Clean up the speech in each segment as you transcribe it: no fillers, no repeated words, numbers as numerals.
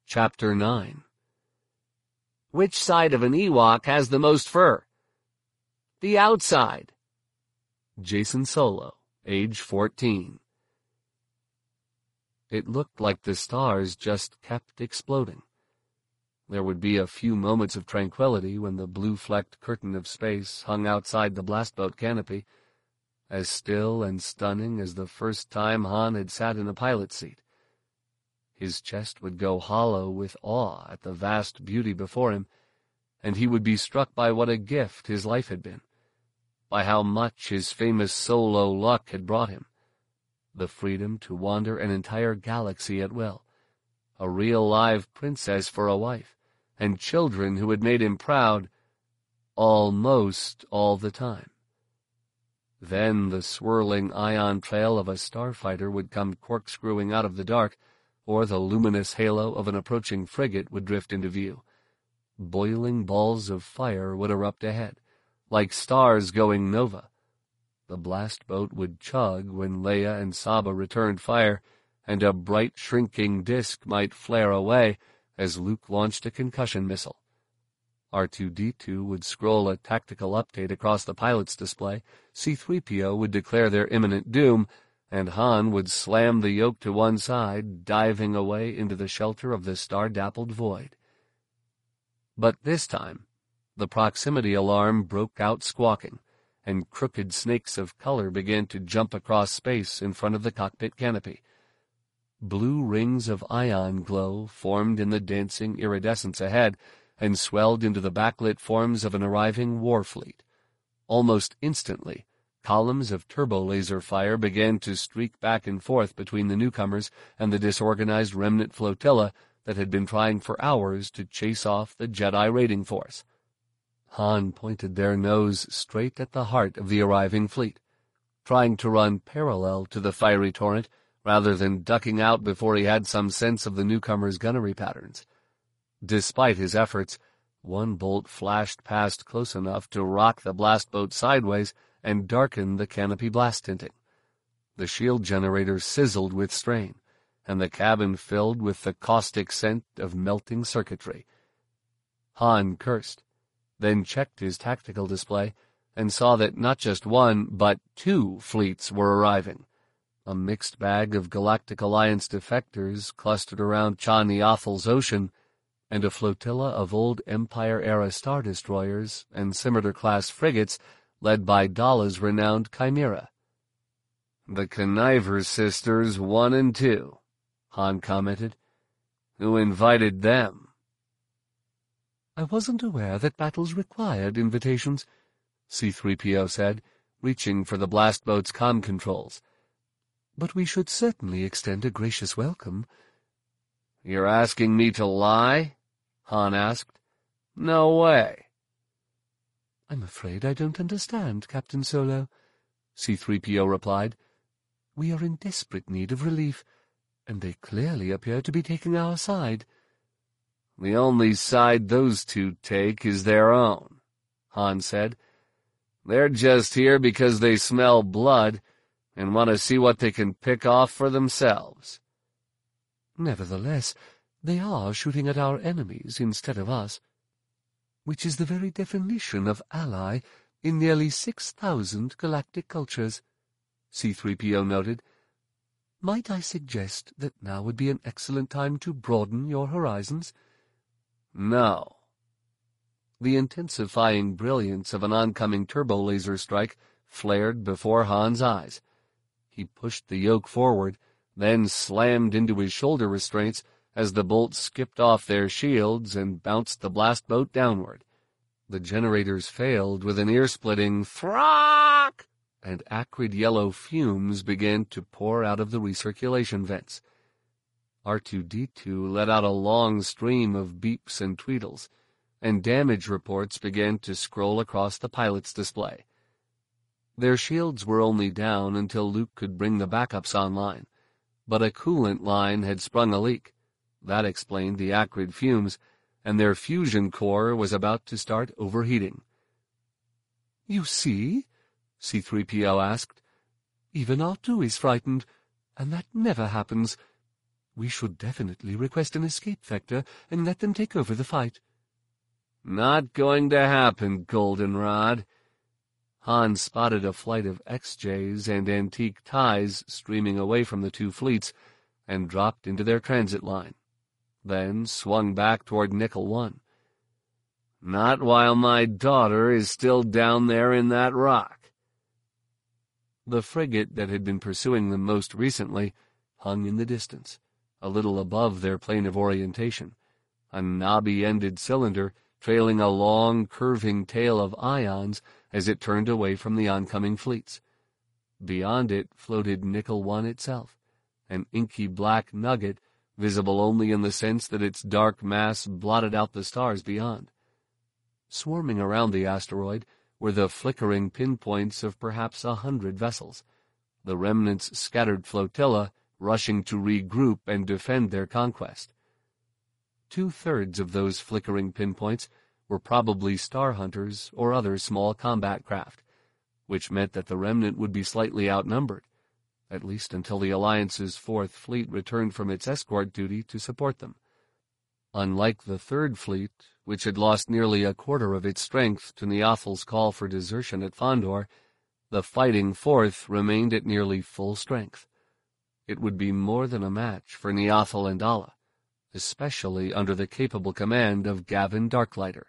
Chapter 9. Which side of an Ewok has the most fur? The outside. Jason Solo, age 14. It looked like the stars just kept exploding. There would be a few moments of tranquility when the blue-flecked curtain of space hung outside the blastboat canopy, as still and stunning as the first time Han had sat in a pilot's seat. His chest would go hollow with awe at the vast beauty before him, and he would be struck by what a gift his life had been, by how much his famous Solo luck had brought him. The freedom to wander an entire galaxy at will, a real live princess for a wife, and children who had made him proud almost all the time. Then the swirling ion trail of a starfighter would come corkscrewing out of the dark, or the luminous halo of an approaching frigate would drift into view. Boiling balls of fire would erupt ahead, like stars going nova. The blast boat would chug when Leia and Saba returned fire, and a bright shrinking disk might flare away as Luke launched a concussion missile. R2-D2 would scroll a tactical update across the pilot's display, C-3PO would declare their imminent doom, and Han would slam the yoke to one side, diving away into the shelter of the star-dappled void. But this time, the proximity alarm broke out squawking, and crooked snakes of color began to jump across space in front of the cockpit canopy. Blue rings of ion glow formed in the dancing iridescence ahead, and swelled into the backlit forms of an arriving war fleet. Almost instantly, columns of turbo-laser fire began to streak back and forth between the newcomers and the disorganized remnant flotilla that had been trying for hours to chase off the Jedi raiding force. Han pointed their nose straight at the heart of the arriving fleet, trying to run parallel to the fiery torrent rather than ducking out before he had some sense of the newcomers' gunnery patterns. Despite his efforts, one bolt flashed past close enough to rock the blast boat sideways and darken the canopy blast tinting. The shield generator sizzled with strain, and the cabin filled with the caustic scent of melting circuitry. Han cursed, then checked his tactical display, and saw that not just one, but two fleets were arriving. A mixed bag of Galactic Alliance defectors clustered around Cha-Niothel's ocean, and a flotilla of old Empire-era Star Destroyers and Scimitar-class frigates led by Dalla's renowned Chimera. "The Conniver sisters 1 and 2, Han commented. "Who invited them?" "I wasn't aware that battles required invitations," C-3PO said, reaching for the blast boat's comm controls. "But we should certainly extend a gracious welcome." "You're asking me to lie?" Han asked. "No way." "I'm afraid I don't understand, Captain Solo," C-3PO replied. "We are in desperate need of relief, and they clearly appear to be taking our side." "The only side those two take is their own," Han said. "They're just here because they smell blood and want to see what they can pick off for themselves." "Nevertheless, they are shooting at our enemies instead of us, which is the very definition of ally in nearly 6,000 galactic cultures," C-3PO noted. "Might I suggest that now would be an excellent time to broaden your horizons?" "No." The intensifying brilliance of an oncoming turbo-laser strike flared before Han's eyes. He pushed the yoke forward, then slammed into his shoulder restraints as the bolts skipped off their shields and bounced the blast boat downward. The generators failed with an ear-splitting throck, and acrid yellow fumes began to pour out of the recirculation vents. R2-D2 let out a long stream of beeps and tweedles, and damage reports began to scroll across the pilot's display. Their shields were only down until Luke could bring the backups online, but a coolant line had sprung a leak. That explained the acrid fumes, and their fusion core was about to start overheating. "You see?" C-3PO asked. "Even R2 is frightened, and that never happens. We should definitely request an escape vector and let them take over the fight. Not going to happen, Goldenrod. Han spotted a flight of XJs and antique TIEs streaming away from the two fleets and dropped into their transit line, then swung back toward Nickel 1. Not while my daughter is still down there in that rock. The frigate that had been pursuing them most recently hung in the distance, a little above their plane of orientation, a knobby-ended cylinder trailing a long, curving tail of ions as it turned away from the oncoming fleets. Beyond it floated Nickel 1 itself, an inky black nugget visible only in the sense that its dark mass blotted out the stars beyond. Swarming around the asteroid were the flickering pinpoints of perhaps 100 vessels, the remnants' scattered flotilla rushing to regroup and defend their conquest. 2/3 of those flickering pinpoints were probably star hunters or other small combat craft, which meant that the remnant would be slightly outnumbered, at least until the Alliance's 4th Fleet returned from its escort duty to support them. Unlike the 3rd Fleet, which had lost nearly a quarter of its strength to Neothel's call for desertion at Fondor, the fighting 4th remained at nearly full strength. It would be more than a match for Neothel and Alla, especially under the capable command of Gavin Darklighter.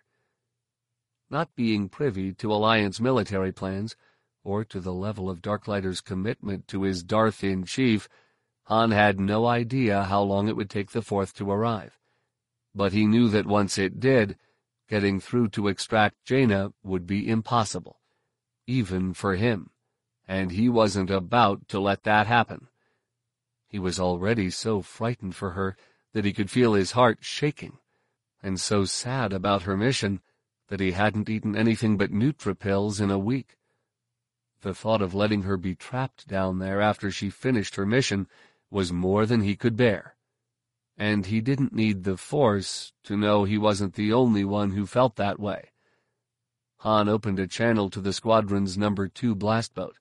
Not being privy to Alliance military plans, or to the level of Darklighter's commitment to his Darth-in-Chief, Han had no idea how long it would take the 4th to arrive. But he knew that once it did, getting through to extract Jaina would be impossible, even for him, and he wasn't about to let that happen. He was already so frightened for her that he could feel his heart shaking, and so sad about her mission that he hadn't eaten anything but Nutripills in a week. The thought of letting her be trapped down there after she finished her mission was more than he could bear. And he didn't need the Force to know he wasn't the only one who felt that way. Han opened a channel to the squadron's No. 2 blast boat.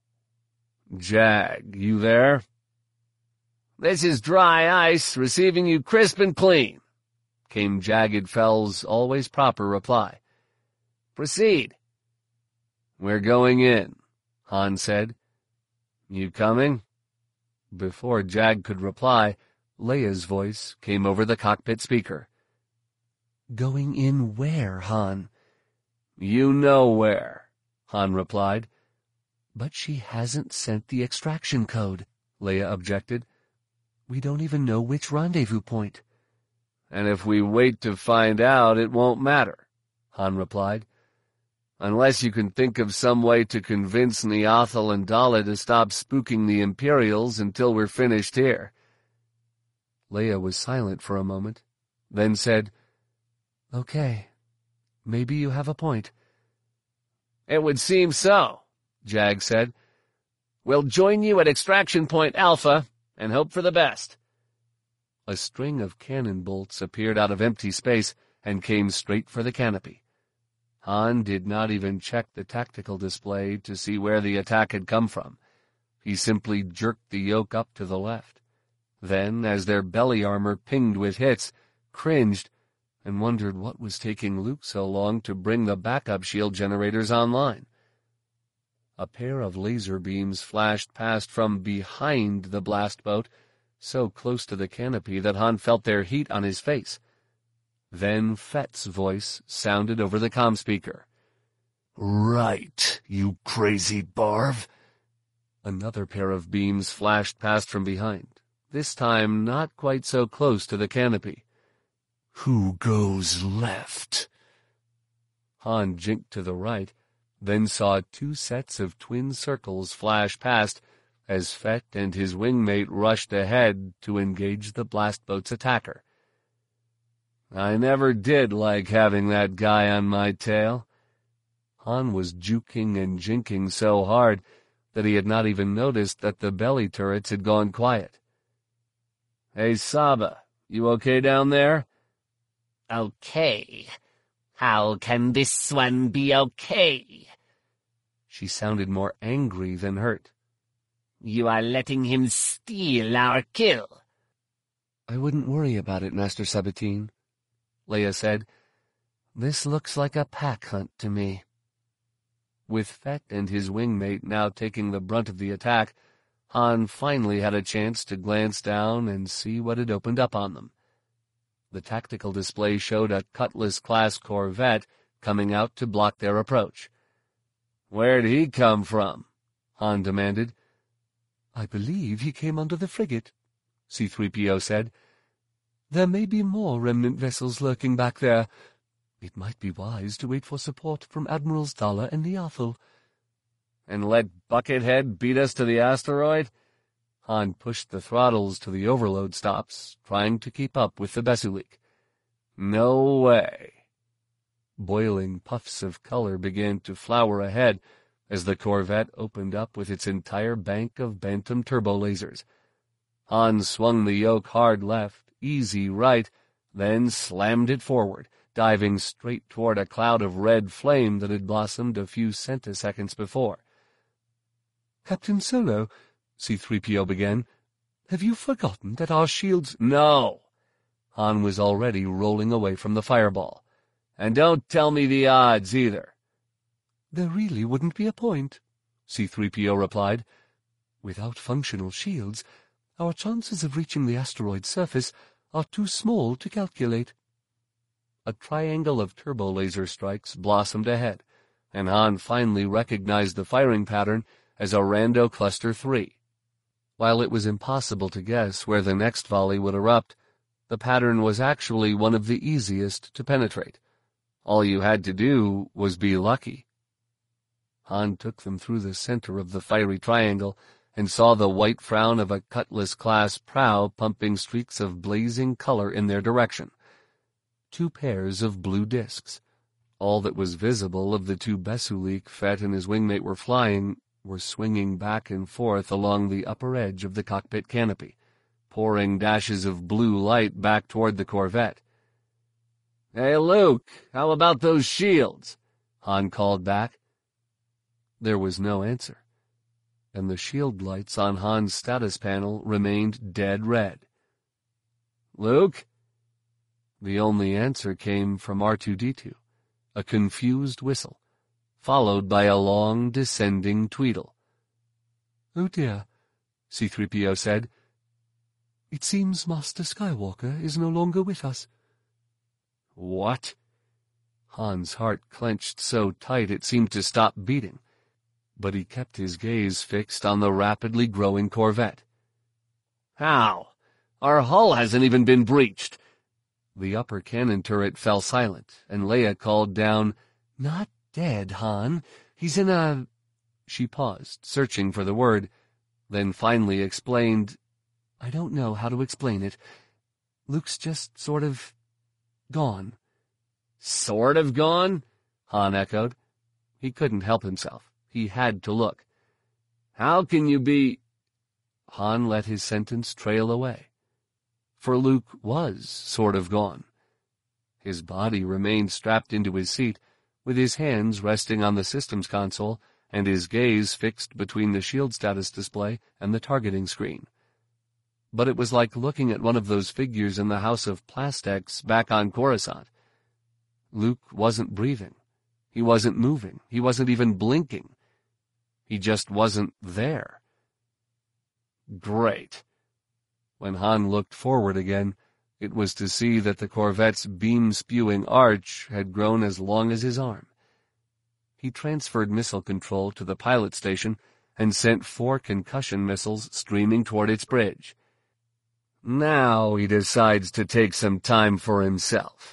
Jag, you there? This is Dry Ice, receiving you crisp and clean, came Jagged Fell's always proper reply. Proceed. We're going in, Han said. You coming? Before Jag could reply, Leia's voice came over the cockpit speaker. Going in where, Han? You know where, Han replied. But she hasn't sent the extraction code, Leia objected. We don't even know which rendezvous point. And if we wait to find out, it won't matter, Han replied. Unless you can think of some way to convince Neothel and Dala to stop spooking the Imperials until we're finished here. Leia was silent for a moment, then said, Okay, maybe you have a point. It would seem so, Jag said. We'll join you at Extraction Point Alpha and hope for the best. A string of cannon bolts appeared out of empty space and came straight for the canopy. Han did not even check the tactical display to see where the attack had come from. He simply jerked the yoke up to the left. Then, as their belly armor pinged with hits, cringed, and wondered what was taking Luke so long to bring the backup shield generators online. A pair of laser beams flashed past from behind the blast boat, so close to the canopy that Han felt their heat on his face. Then Fett's voice sounded over the comm speaker. Right, you crazy Barv. Another pair of beams flashed past from behind, this time not quite so close to the canopy. Who goes left? Han jinked to the right, then saw 2 sets of twin circles flash past as Fett and his wingmate rushed ahead to engage the blast boat's attacker. I never did like having that guy on my tail. Han was juking and jinking so hard that he had not even noticed that the belly turrets had gone quiet. Hey, Saba, you okay down there? Okay. How can this one be okay? She sounded more angry than hurt. You are letting him steal our kill. I wouldn't worry about it, Master Sabatine, Leia said. This looks like a pack hunt to me. With Fett and his wingmate now taking the brunt of the attack, Han finally had a chance to glance down and see what had opened up on them. The tactical display showed a Cutlass-class corvette coming out to block their approach. "Where'd he come from?" Han demanded. "I believe he came under the frigate," C-3PO said. "There may be more remnant vessels lurking back there. It might be wise to wait for support from Admirals Dalla and Niathal." "And let Buckethead beat us to the asteroid?" Han pushed the throttles to the overload stops, trying to keep up with the Bessulik. "No way." Boiling puffs of color began to flower ahead as the Corvette opened up with its entire bank of Bantam turbolasers. Han swung the yoke hard left, easy right, then slammed it forward, diving straight toward a cloud of red flame that had blossomed a few centiseconds before. "Captain Solo," C-3PO began, "have you forgotten that our shields—" "No!" Han was already rolling away from the fireball. "And don't tell me the odds, either." "There really wouldn't be a point," C-3PO replied. "Without functional shields, our chances of reaching the asteroid's surface are too small to calculate." A triangle of turbo-laser strikes blossomed ahead, and Han finally recognized the firing pattern as Orando Cluster 3. While it was impossible to guess where the next volley would erupt, the pattern was actually one of the easiest to penetrate. All you had to do was be lucky. Han took them through the center of the fiery triangle and saw the white frown of a Cutlass-class prow pumping streaks of blazing color in their direction. 2 pairs of blue discs. All that was visible of the 2 Bessulik Fett and his wingmate were flying were swinging back and forth along the upper edge of the cockpit canopy, pouring dashes of blue light back toward the Corvette. "Hey, Luke, how about those shields?" Han called back. There was no answer, and the shield lights on Han's status panel remained dead red. "Luke?" The only answer came from R2-D2, a confused whistle, followed by a long, descending tweedle. "Oh dear," C-3PO said. "It seems Master Skywalker is no longer with us." "What?" Han's heart clenched so tight it seemed to stop beating, but he kept his gaze fixed on the rapidly growing Corvette. "How? Our hull hasn't even been breached." The upper cannon turret fell silent, and Leia called down, "Not dead, Han. He's in a—" She paused, searching for the word, then finally explained, "I don't know how to explain it. Luke's just sort of gone." "Sort of gone?" Han echoed. He couldn't help himself. He had to look. "How can you be—" Han let his sentence trail away. For Luke was sort of gone. His body remained strapped into his seat, with his hands resting on the systems console and his gaze fixed between the shield status display and the targeting screen. But it was like looking at one of those figures in the House of Plastex back on Coruscant. Luke wasn't breathing. He wasn't moving. He wasn't even blinking. He just wasn't there. Great. When Han looked forward again, it was to see that the Corvette's beam-spewing arch had grown as long as his arm. He transferred missile control to the pilot station and sent 4 concussion missiles streaming toward its bridge. Now he decides to take some time for himself.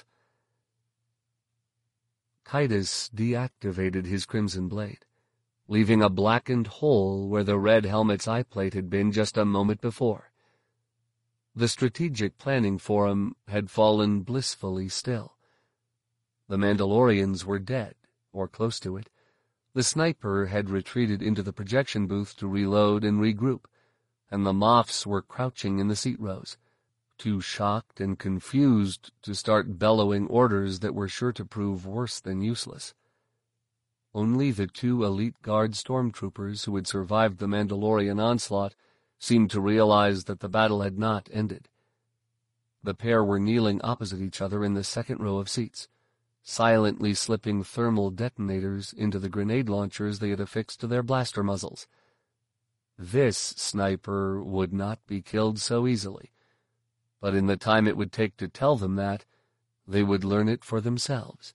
Kaitis deactivated his Crimson Blade, leaving a blackened hole where the red helmet's eyeplate had been just a moment before. The Strategic Planning Forum had fallen blissfully still. The Mandalorians were dead, or close to it. The sniper had retreated into the projection booth to reload and regroup, and the Moffs were crouching in the seat rows, too shocked and confused to start bellowing orders that were sure to prove worse than useless. Only the 2 elite guard stormtroopers who had survived the Mandalorian onslaught seemed to realize that the battle had not ended. The pair were kneeling opposite each other in the second row of seats, silently slipping thermal detonators into the grenade launchers they had affixed to their blaster muzzles. This sniper would not be killed so easily, but in the time it would take to tell them that, they would learn it for themselves.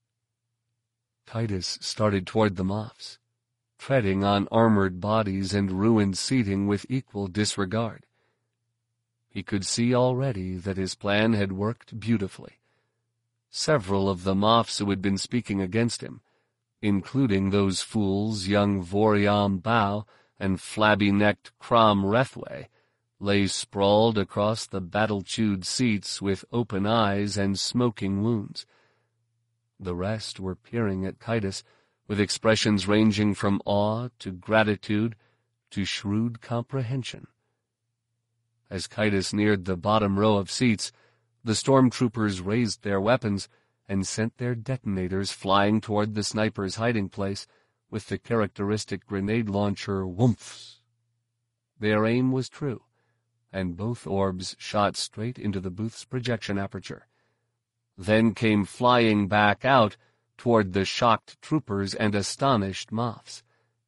Titus started toward the Moffs, treading on armored bodies and ruined seating with equal disregard. He could see already that his plan had worked beautifully. Several of the Moffs who had been speaking against him, including those fools young Voriam Bao and flabby-necked Crom Rethway, lay sprawled across the battle-chewed seats with open eyes and smoking wounds. The rest were peering at Titus with expressions ranging from awe to gratitude to shrewd comprehension. As Titus neared the bottom row of seats, the stormtroopers raised their weapons and sent their detonators flying toward the sniper's hiding place with the characteristic grenade launcher whoomph. Their aim was true, and both orbs shot straight into the booth's projection aperture, then came flying back out toward the shocked troopers and astonished Moffs.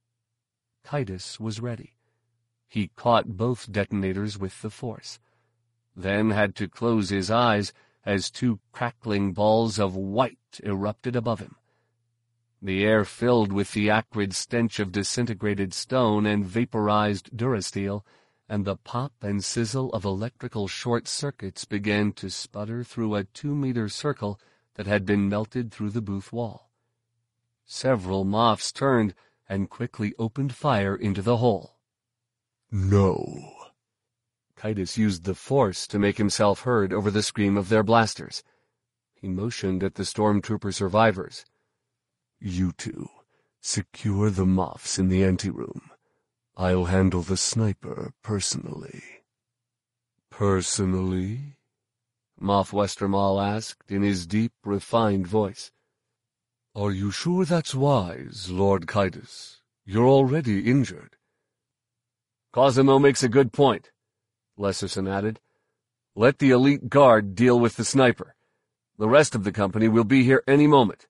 Titus was ready. He caught both detonators with the force, then had to close his eyes as two crackling balls of white erupted above him. The air filled with the acrid stench of disintegrated stone and vaporized durasteel, and the pop and sizzle of electrical short circuits began to sputter through a 2-meter circle that had been melted through the booth wall. Several Moffs turned and quickly opened fire into the hole. No. Titus used the force to make himself heard over the scream of their blasters. He motioned at the stormtrooper survivors. You two, secure the Moffs in the anteroom. I'll handle the sniper personally. Personally? Moff Westermahl asked in his deep, refined voice. Are you sure that's wise, Lord Titus? You're already injured. Cosimo makes a good point, Lesserson added. Let the elite guard deal with the sniper. The rest of the company will be here any moment.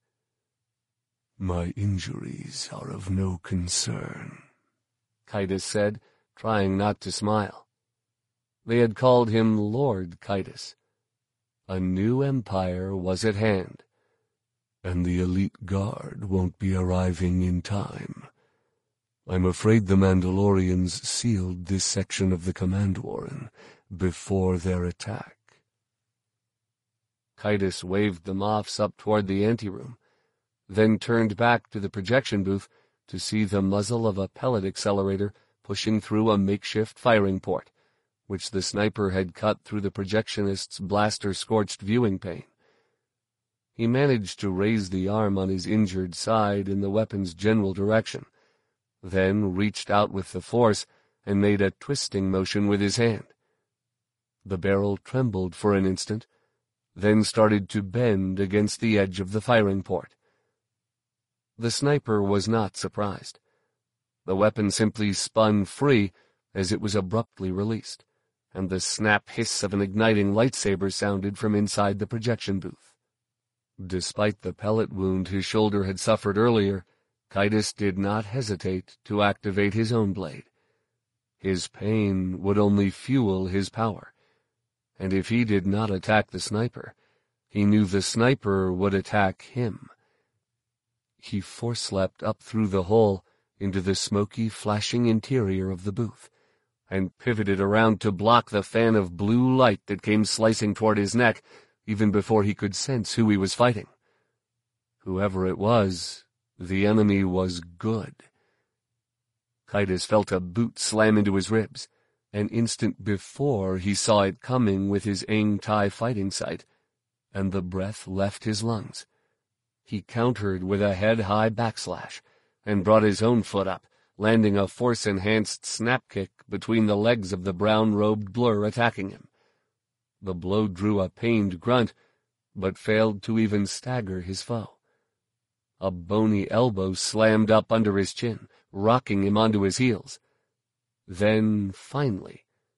My injuries are of no concern, Titus said, trying not to smile. They had called him Lord Titus. A new empire was at hand. And the elite guard won't be arriving in time. I'm afraid the Mandalorians sealed this section of the Command Warren before their attack. Titus waved the Moffs up toward the anteroom, then turned back to the projection booth to see the muzzle of a pellet accelerator pushing through a makeshift firing port, which the sniper had cut through the projectionist's blaster-scorched viewing pane. He managed to raise the arm on his injured side in the weapon's general direction, then reached out with the force and made a twisting motion with his hand. The barrel trembled for an instant, then started to bend against the edge of the firing port. The sniper was not surprised. The weapon simply spun free as it was abruptly released, and the snap hiss of an igniting lightsaber sounded from inside the projection booth. Despite the pellet wound his shoulder had suffered earlier, Titus did not hesitate to activate his own blade. His pain would only fuel his power, and if he did not attack the sniper, he knew the sniper would attack him. He force-leapt up through the hole into the smoky, flashing interior of the booth, and pivoted around to block the fan of blue light that came slicing toward his neck, even before he could sense who he was fighting. Whoever it was, the enemy was good. Titus felt a boot slam into his ribs. An instant before he saw it coming with his Aang Tai fighting sight, and the breath left his lungs. He countered with a head-high backslash, and brought his own foot up, landing a force-enhanced snap kick between the legs of the brown-robed blur attacking him. The blow drew a pained grunt, but failed to even stagger his foe. A bony elbow slammed up under his chin, rocking him onto his heels. Then, finally,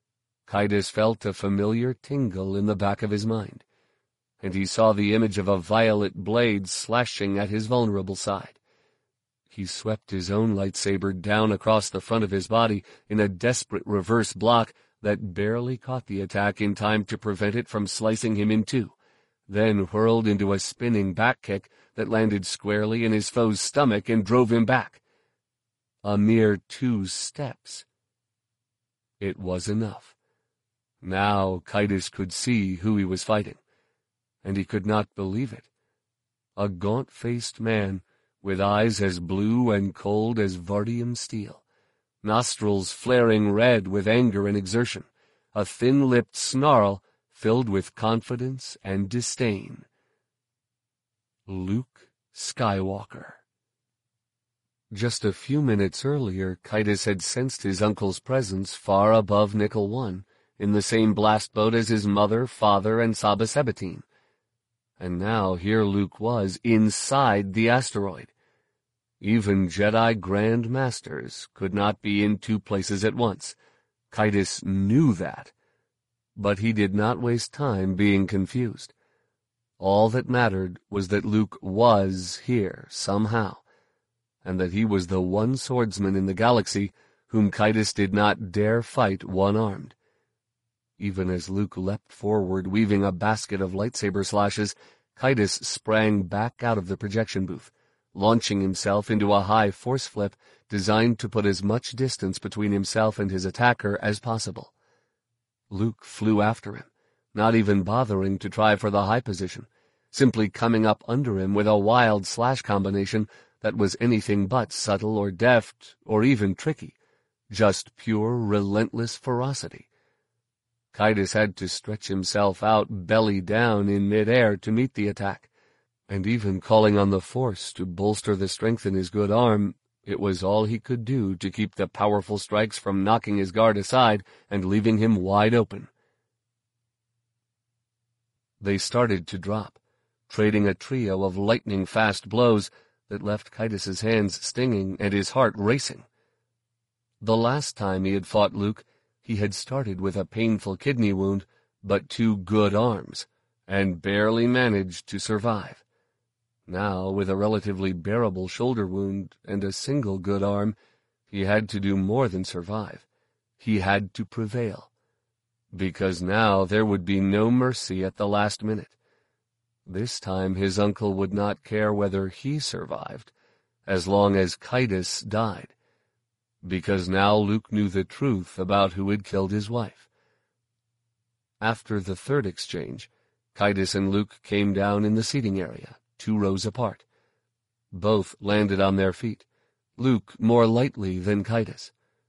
Kaidas felt a familiar tingle in the back of his mind, and he saw the image of a violet blade slashing at his vulnerable side. He swept his own lightsaber down across the front of his body in a desperate reverse block that barely caught the attack in time to prevent it from slicing him in two, then whirled into a spinning back kick that landed squarely in his foe's stomach and drove him back. A mere 2 steps. It was enough. Now Kaidas could see who he was fighting, and he could not believe it. A gaunt-faced man with eyes as blue and cold as Vardium steel, nostrils flaring red with anger and exertion, a thin-lipped snarl filled with confidence and disdain. Luke Skywalker. Just a few minutes earlier, Kaidas had sensed his uncle's presence far above Nickel 1, in the same blast boat as his mother, father, and Saba Sabatine. And now here Luke was, inside the asteroid. Even Jedi Grand Masters could not be in 2 places at once. Kaidas knew that. But he did not waste time being confused. All that mattered was that Luke was here somehow, and that he was the one swordsman in the galaxy whom Kaidas did not dare fight one-armed. Even as Luke leapt forward, weaving a basket of lightsaber slashes, Kaidas sprang back out of the projection booth, launching himself into a high force flip designed to put as much distance between himself and his attacker as possible. Luke flew after him, not even bothering to try for the high position, simply coming up under him with a wild slash combination that was anything but subtle or deft or even tricky, just pure, relentless ferocity. Kaidas had to stretch himself out belly down in mid-air to meet the attack, and even calling on the Force to bolster the strength in his good arm, it was all he could do to keep the powerful strikes from knocking his guard aside and leaving him wide open. They started to drop, trading a trio of lightning-fast blows that left Kaidas's hands stinging and his heart racing. The last time he had fought Luke, he had started with a painful kidney wound, but 2 good arms, and barely managed to survive. Now, with a relatively bearable shoulder wound and a single good arm, he had to do more than survive. He had to prevail. Because now there would be no mercy at the last minute. This time his uncle would not care whether he survived, as long as Kaidas died. Because now Luke knew the truth about who had killed his wife. After the 3rd exchange, Kaidas and Luke came down in the seating area, 2 rows apart. Both landed on their feet, Luke more lightly than Kaidas.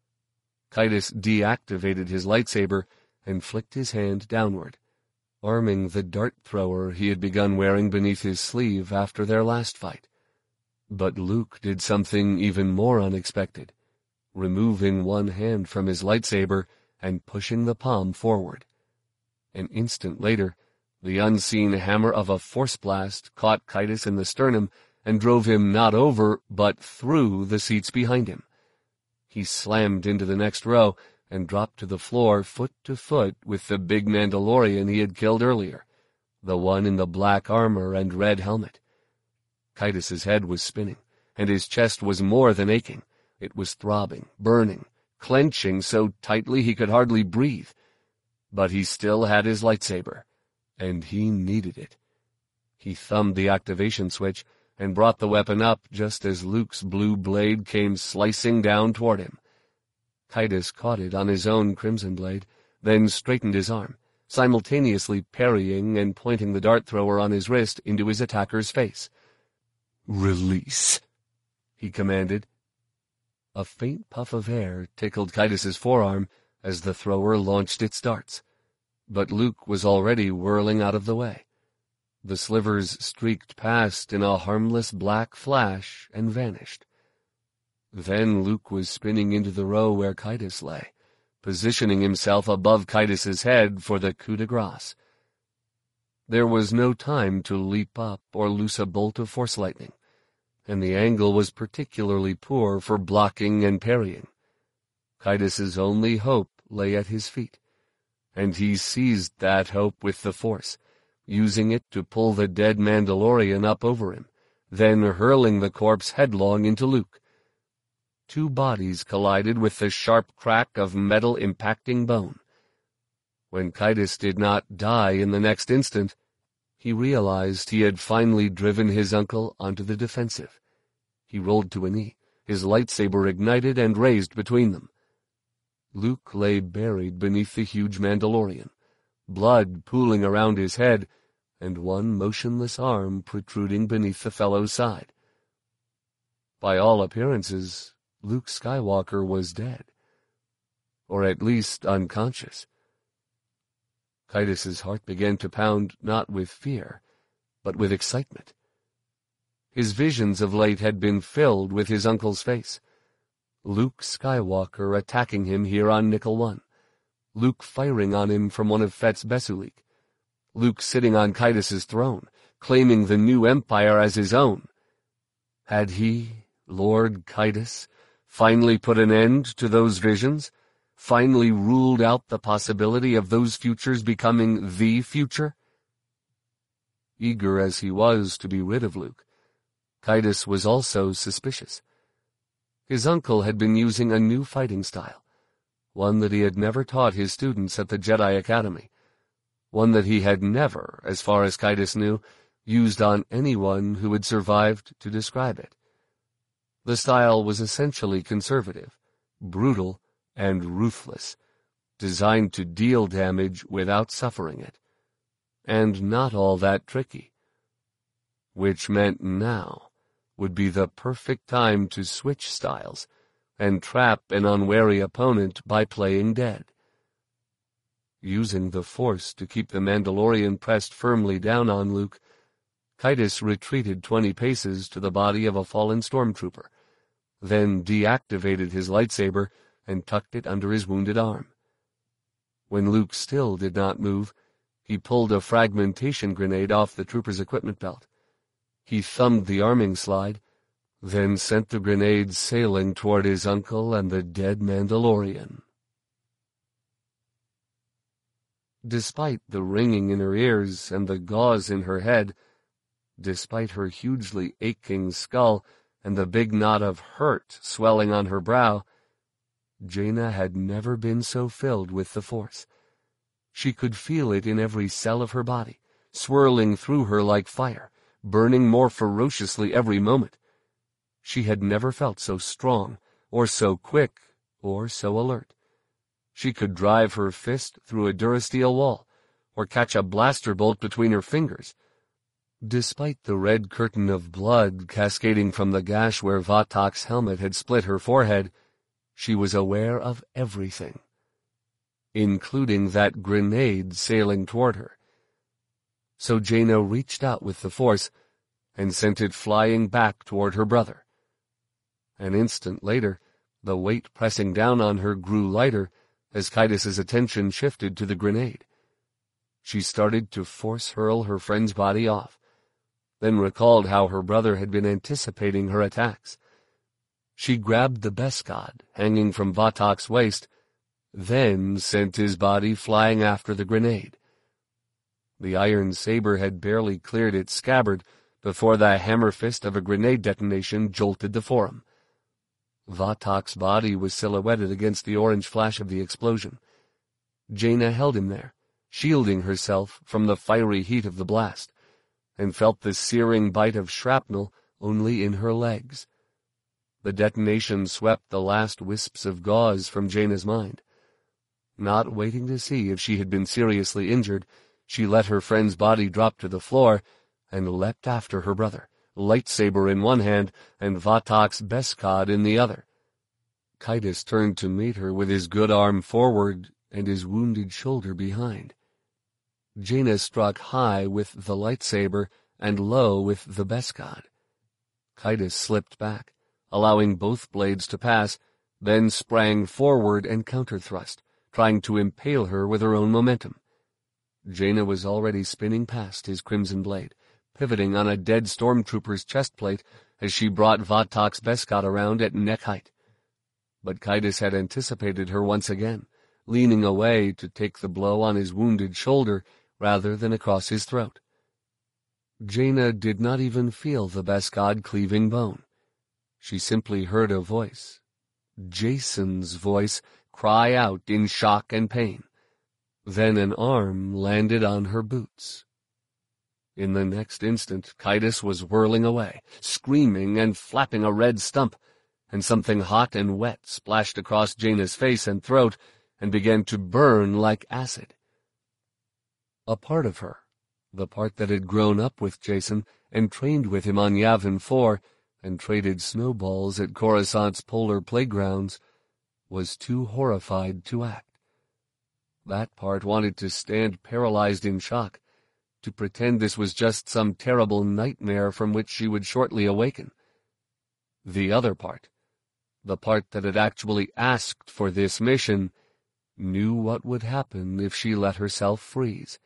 Kaidas deactivated his lightsaber and flicked his hand downward, arming the dart thrower he had begun wearing beneath his sleeve after their last fight. But Luke did something even more unexpected, removing one hand from his lightsaber and pushing the palm forward. An instant later, the unseen hammer of a force blast caught Kaidas in the sternum and drove him not over, but through the seats behind him. He slammed into the next row and dropped to the floor foot to foot with the big Mandalorian he had killed earlier, the one in the black armor and red helmet. Kaidas's head was spinning, and his chest was more than aching. It was throbbing, burning, clenching so tightly he could hardly breathe. But he still had his lightsaber, and he needed it. He thumbed the activation switch and brought the weapon up just as Luke's blue blade came slicing down toward him. Kaidas caught it on his own crimson blade, then straightened his arm, simultaneously parrying and pointing the dart thrower on his wrist into his attacker's face. "Release," he commanded. A faint puff of air tickled Kaidas's forearm as the thrower launched its darts, but Luke was already whirling out of the way. The slivers streaked past in a harmless black flash and vanished. Then Luke was spinning into the row where Kaidas lay, positioning himself above Kaidas's head for the coup de grace. There was no time to leap up or loose a bolt of force lightning, and the angle was particularly poor for blocking and parrying. Kaidas's only hope lay at his feet, and he seized that hope with the Force, using it to pull the dead Mandalorian up over him, then hurling the corpse headlong into Luke. Two bodies collided with the sharp crack of metal impacting bone. When Kaitis did not die in the next instant, he realized he had finally driven his uncle onto the defensive. He rolled to a knee, his lightsaber ignited and raised between them. Luke lay buried beneath the huge Mandalorian, blood pooling around his head, and one motionless arm protruding beneath the fellow's side. By all appearances, Luke Skywalker was dead, or at least unconscious. Kaitis's heart began to pound not with fear, but with excitement. His visions of late had been filled with his uncle's face. Luke Skywalker attacking him here on Nickel One. Luke firing on him from one of Fett's Besulik. Luke sitting on Kaitis's throne, claiming the new empire as his own. Had he, Lord Kaitis, finally put an end to those visions? Finally ruled out the possibility of those futures becoming the future? Eager as he was to be rid of Luke, Kaitis was also suspicious. His uncle had been using a new fighting style, one that he had never taught his students at the Jedi Academy, one that he had never, as far as Kaitis knew, used on anyone who had survived to describe it. The style was essentially conservative, brutal, and ruthless, designed to deal damage without suffering it, and not all that tricky. Which meant now would be the perfect time to switch styles and trap an unwary opponent by playing dead. Using the Force to keep the Mandalorian pressed firmly down on Luke, Kaitis retreated 20 paces to the body of a fallen stormtrooper, then deactivated his lightsaber and tucked it under his wounded arm. When Luke still did not move, he pulled a fragmentation grenade off the trooper's equipment belt. He thumbed the arming slide, then sent the grenade sailing toward his uncle and the dead Mandalorian. Despite the ringing in her ears and the gauze in her head, despite her hugely aching skull and the big knot of hurt swelling on her brow, Jaina had never been so filled with the Force. She could feel it in every cell of her body, swirling through her like fire, burning more ferociously every moment. She had never felt so strong, or so quick, or so alert. She could drive her fist through a Durasteel wall, or catch a blaster bolt between her fingers. Despite the red curtain of blood cascading from the gash where Vatak's helmet had split her forehead, she was aware of everything, including that grenade sailing toward her. So Jaina reached out with the Force and sent it flying back toward her brother. An instant later, the weight pressing down on her grew lighter as Kaitis's attention shifted to the grenade. She started to force hurl her friend's body off, then recalled how her brother had been anticipating her attacks. She grabbed the Beskad hanging from Vatak's waist, then sent his body flying after the grenade. The iron saber had barely cleared its scabbard before the hammer fist of a grenade detonation jolted the forum. Vatak's body was silhouetted against the orange flash of the explosion. Jaina held him there, shielding herself from the fiery heat of the blast, and felt the searing bite of shrapnel only in her legs. The detonation swept the last wisps of gauze from Jaina's mind. Not waiting to see if she had been seriously injured, she let her friend's body drop to the floor and leapt after her brother, lightsaber in one hand and Vatak's Beskad in the other. Kaitis turned to meet her with his good arm forward and his wounded shoulder behind. Jaina struck high with the lightsaber and low with the Beskad. Kaitis slipped back, allowing both blades to pass, then sprang forward and counterthrust, trying to impale her with her own momentum. Jaina was already spinning past his crimson blade, pivoting on a dead stormtrooper's chest plate as she brought Vatak's Beskad around at neck height. But Kaitis had anticipated her once again, leaning away to take the blow on his wounded shoulder rather than across his throat. Jaina did not even feel the Beskod cleaving bone. She simply heard a voice, Jason's voice, cry out in shock and pain. Then an arm landed on her boots. In the next instant, Kaitis was whirling away, screaming and flapping a red stump, and something hot and wet splashed across Jaina's face and throat and began to burn like acid. A part of her, the part that had grown up with Jason and trained with him on Yavin 4 and traded snowballs at Coruscant's polar playgrounds, was too horrified to act. That part wanted to stand paralyzed in shock, to pretend this was just some terrible nightmare from which she would shortly awaken. The other part, the part that had actually asked for this mission, knew what would happen if she let herself freeze.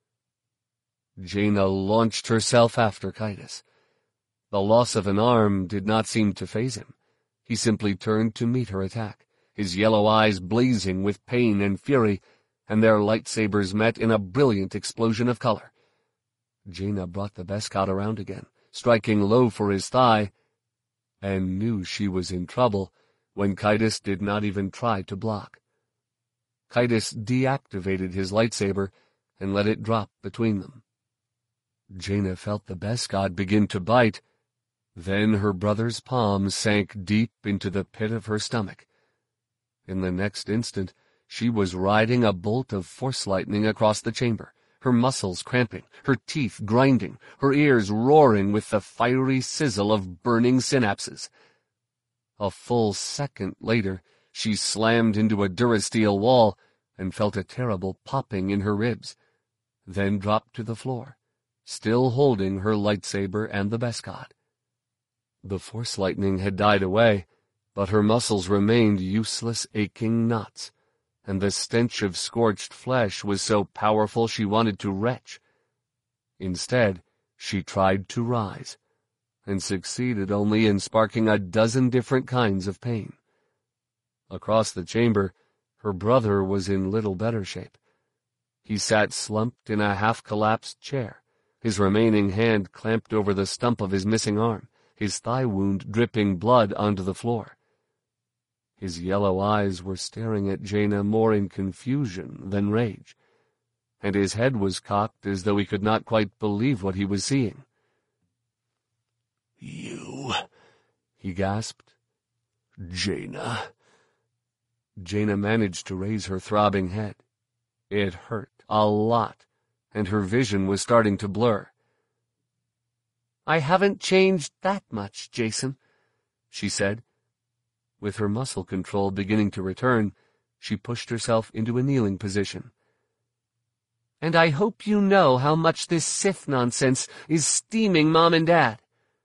Jaina launched herself after Kaitis. The loss of an arm did not seem to faze him. He simply turned to meet her attack, his yellow eyes blazing with pain and fury, and their lightsabers met in a brilliant explosion of color. Jaina brought the Beskod around again, striking low for his thigh, and knew she was in trouble when Kaitis did not even try to block. Kaitis deactivated his lightsaber and let it drop between them. Jaina felt the Beskod begin to bite. Then her brother's palm sank deep into the pit of her stomach. In the next instant, she was riding a bolt of force lightning across the chamber, her muscles cramping, her teeth grinding, her ears roaring with the fiery sizzle of burning synapses. A full second later, she slammed into a Durasteel wall and felt a terrible popping in her ribs, then dropped to the floor, still holding her lightsaber and the Beskod. The force lightning had died away, but her muscles remained useless aching knots, and the stench of scorched flesh was so powerful she wanted to retch. Instead, she tried to rise, and succeeded only in sparking a dozen different kinds of pain. Across the chamber, her brother was in little better shape. He sat slumped in a half-collapsed chair, his remaining hand clamped over the stump of his missing arm, his thigh wound dripping blood onto the floor. His yellow eyes were staring at Jaina more in confusion than rage, and his head was cocked as though he could not quite believe what he was seeing. "You," he gasped. "Jaina." Jaina managed to raise her throbbing head. It hurt a lot, and her vision was starting to blur. "I haven't changed that much, Jason," she said. With her muscle control beginning to return, she pushed herself into a kneeling position. "And I hope you know how much this Sith nonsense is steaming Mom and Dad."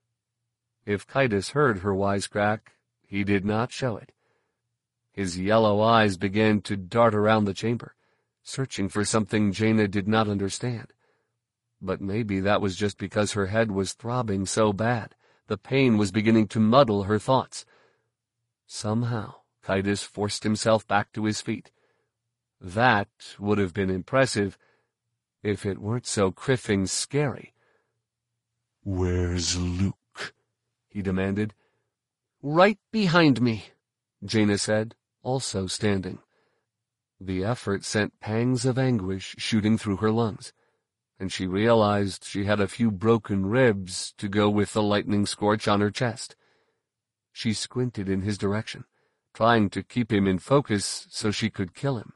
If Kaitis heard her wisecrack, he did not show it. His yellow eyes began to dart around the chamber, searching for something Jaina did not understand. But maybe that was just because her head was throbbing so bad. The pain was beginning to muddle her thoughts. Somehow, Kaitis forced himself back to his feet. That would have been impressive if it weren't so criffing scary. "Where's Luke?" he demanded. "Right behind me," Jaina said, also standing. The effort sent pangs of anguish shooting through her lungs, and she realized she had a few broken ribs to go with the lightning scorch on her chest. She squinted in his direction, trying to keep him in focus so she could kill him.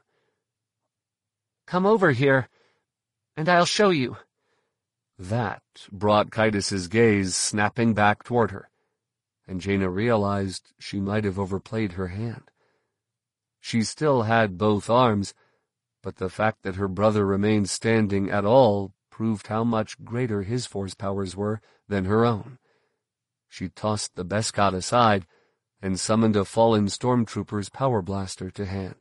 "Come over here, and I'll show you." That brought Kaitis's gaze snapping back toward her, and Jaina realized she might have overplayed her hand. She still had both arms, but the fact that her brother remained standing at all proved how much greater his force powers were than her own. She tossed the Beskod aside and summoned a fallen stormtrooper's power blaster to hand.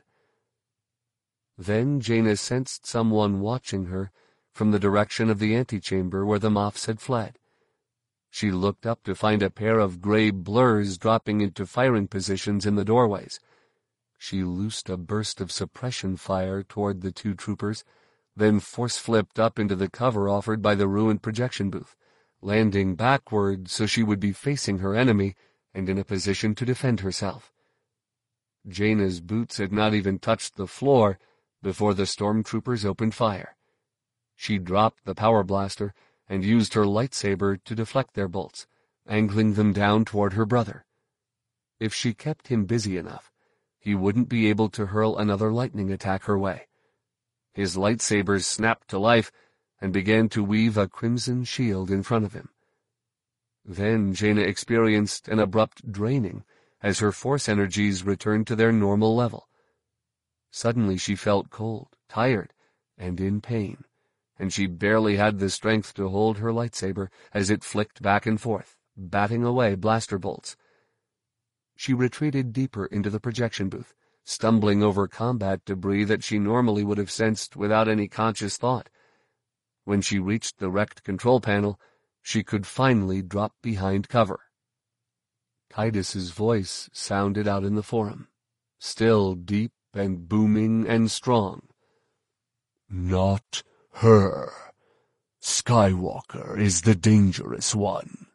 Then Jaina sensed someone watching her from the direction of the antechamber where the Moffs had fled. She looked up to find a pair of gray blurs dropping into firing positions in the doorways. She loosed a burst of suppression fire toward the two troopers, then force-flipped up into the cover offered by the ruined projection booth, landing backward so she would be facing her enemy and in a position to defend herself. Jaina's boots had not even touched the floor before the stormtroopers opened fire. She dropped the power blaster and used her lightsaber to deflect their bolts, angling them down toward her brother. If she kept him busy enough, he wouldn't be able to hurl another lightning attack her way. His lightsabers snapped to life and began to weave a crimson shield in front of him. Then Jaina experienced an abrupt draining as her force energies returned to their normal level. Suddenly she felt cold, tired, and in pain, and she barely had the strength to hold her lightsaber as it flicked back and forth, batting away blaster bolts. She retreated deeper into the projection booth, stumbling over combat debris that she normally would have sensed without any conscious thought. When she reached the wrecked control panel, she could finally drop behind cover. Kaitus's voice sounded out in the forum, still deep and booming and strong. "Not her. Skywalker is the dangerous one."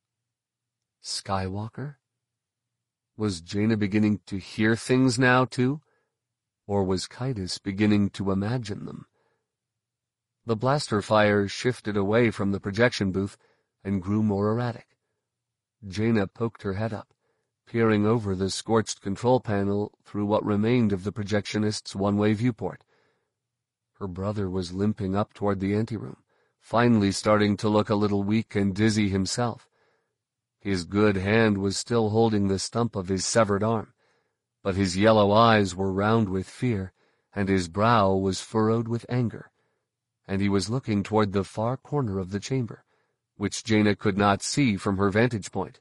Skywalker? Was Jaina beginning to hear things now, too? Or was Kaitus beginning to imagine them? The blaster fire shifted away from the projection booth and grew more erratic. Jaina poked her head up, peering over the scorched control panel through what remained of the projectionist's one-way viewport. Her brother was limping up toward the anteroom, finally starting to look a little weak and dizzy himself. His good hand was still holding the stump of his severed arm, but his yellow eyes were round with fear, and his brow was furrowed with anger, and he was looking toward the far corner of the chamber, which Jaina could not see from her vantage point.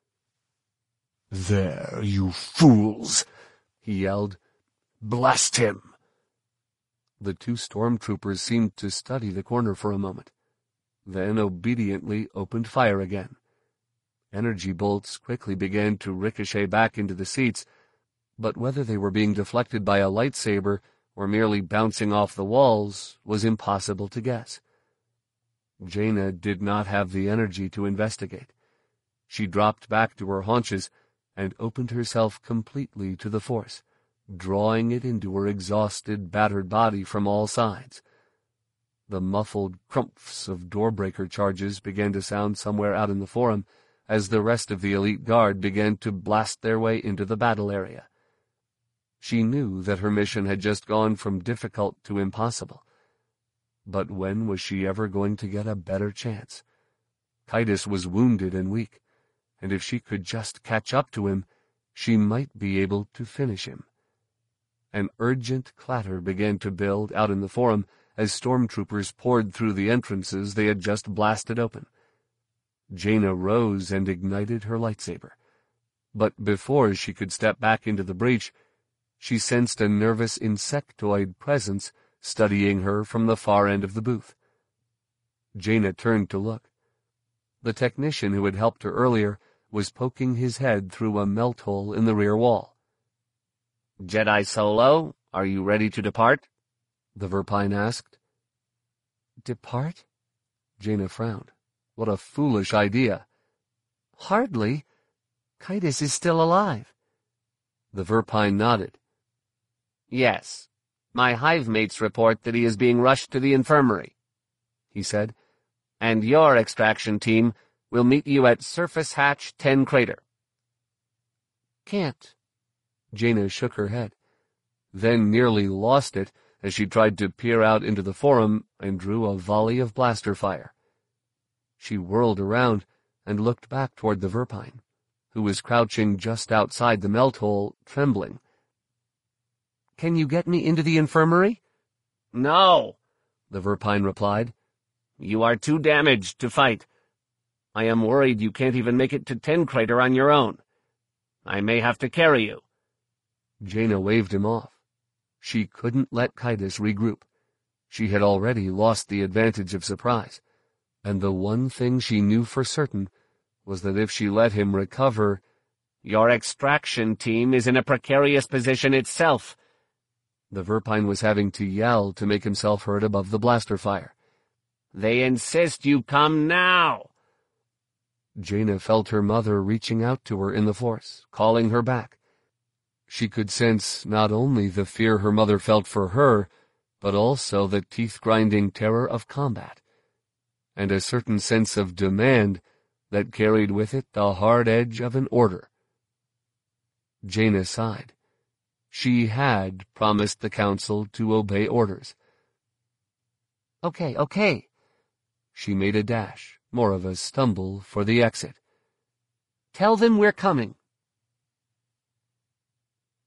"There, you fools!" he yelled. "Blast him!" The two stormtroopers seemed to study the corner for a moment, then obediently opened fire again. Energy bolts quickly began to ricochet back into the seats, but whether they were being deflected by a lightsaber or merely bouncing off the walls was impossible to guess. Jaina did not have the energy to investigate. She dropped back to her haunches and opened herself completely to the Force, drawing it into her exhausted, battered body from all sides. The muffled crumphs of doorbreaker charges began to sound somewhere out in the forum as the rest of the elite guard began to blast their way into the battle area. She knew that her mission had just gone from difficult to impossible. But when was she ever going to get a better chance? Kaitus was wounded and weak, and if she could just catch up to him, she might be able to finish him. An urgent clatter began to build out in the forum as stormtroopers poured through the entrances they had just blasted open. Jaina rose and ignited her lightsaber, but before she could step back into the breach, she sensed a nervous insectoid presence studying her from the far end of the booth. Jaina turned to look. The technician who had helped her earlier was poking his head through a melt hole in the rear wall. "Jedi Solo, are you ready to depart?" the Verpine asked. "Depart?" Jaina frowned. What a foolish idea. "Hardly. Kaitus is still alive." The Verpine nodded. "Yes. My hive mates report that he is being rushed to the infirmary," he said, "and your extraction team will meet you at Surface Hatch 10 Crater." "Can't." Jaina shook her head, then nearly lost it as she tried to peer out into the forum and drew a volley of blaster fire. She whirled around and looked back toward the Verpine, who was crouching just outside the melt hole, trembling. "Can you get me into the infirmary?" "No," the Verpine replied. "You are too damaged to fight. I am worried you can't even make it to 10 Crater on your own. I may have to carry you." Jaina waved him off. She couldn't let Kaitus regroup. She had already lost the advantage of surprise, and the one thing she knew for certain was that if she let him recover, Your extraction team is in a precarious position itself. The Verpine was having to yell to make himself heard above the blaster fire. They insist you come now. Jaina felt her mother reaching out to her in the Force, calling her back. She could sense not only the fear her mother felt for her, but also the teeth-grinding terror of combat, and a certain sense of demand that carried with it the hard edge of an order. Jaina sighed. She had promised the Council to obey orders. Okay. She made a dash, more of a stumble, for the exit. Tell them we're coming.